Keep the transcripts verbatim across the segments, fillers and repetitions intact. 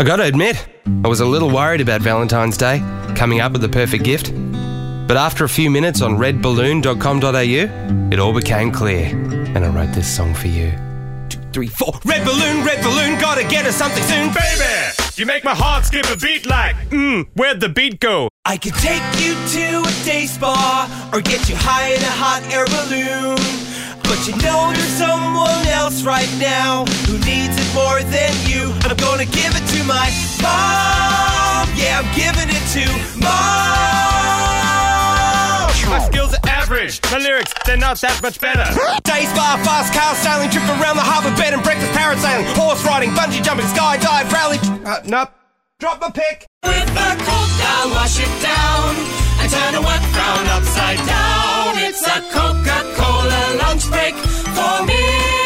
I gotta admit, I was a little worried about Valentine's Day, coming up with the perfect gift. But after a few minutes on red balloon dot com dot a u, it all became clear, and I wrote this song for you. Two, three, four. Red balloon, red balloon, gotta get us something soon. Baby, you make my heart skip a beat like, mmm, where'd the beat go? I could take you to a day spa, or get you high in a hot air balloon. But you know there's someone else right now who needs it more than you. I'm gonna give it to my mom. Yeah, I'm giving it to mom. My skills are average. My lyrics, they're not that much better. Day spa, fast car sailing, trip around the harbour bed and breakfast parasailing, horse riding, bungee jumping, skydive, rally. Uh, nope. Drop my pick. With a cold down, wash it down, and turn a wet frown upside down. It's a Coca-Cola lunch break for me.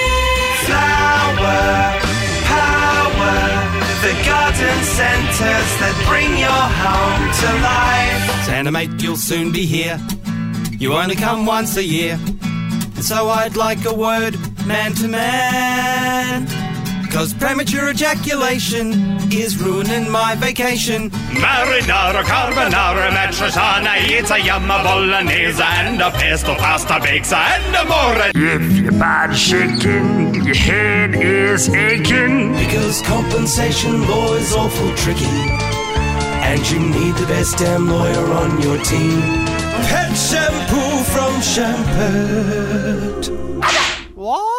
Flower power, the garden centres that bring your home to life. Santa mate, you'll soon be here. You only come once a year, and so I'd like a word, man to man. Cause premature ejaculation is ruining my vacation. Marinara, carbonara, matriciana, it's a yumma bolognese and a pesto pasta pizza and a more. If your body's shaking, your head is aching. Because compensation law is awful tricky, and you need the best damn lawyer on your team. Pet shampoo from Shampert. What?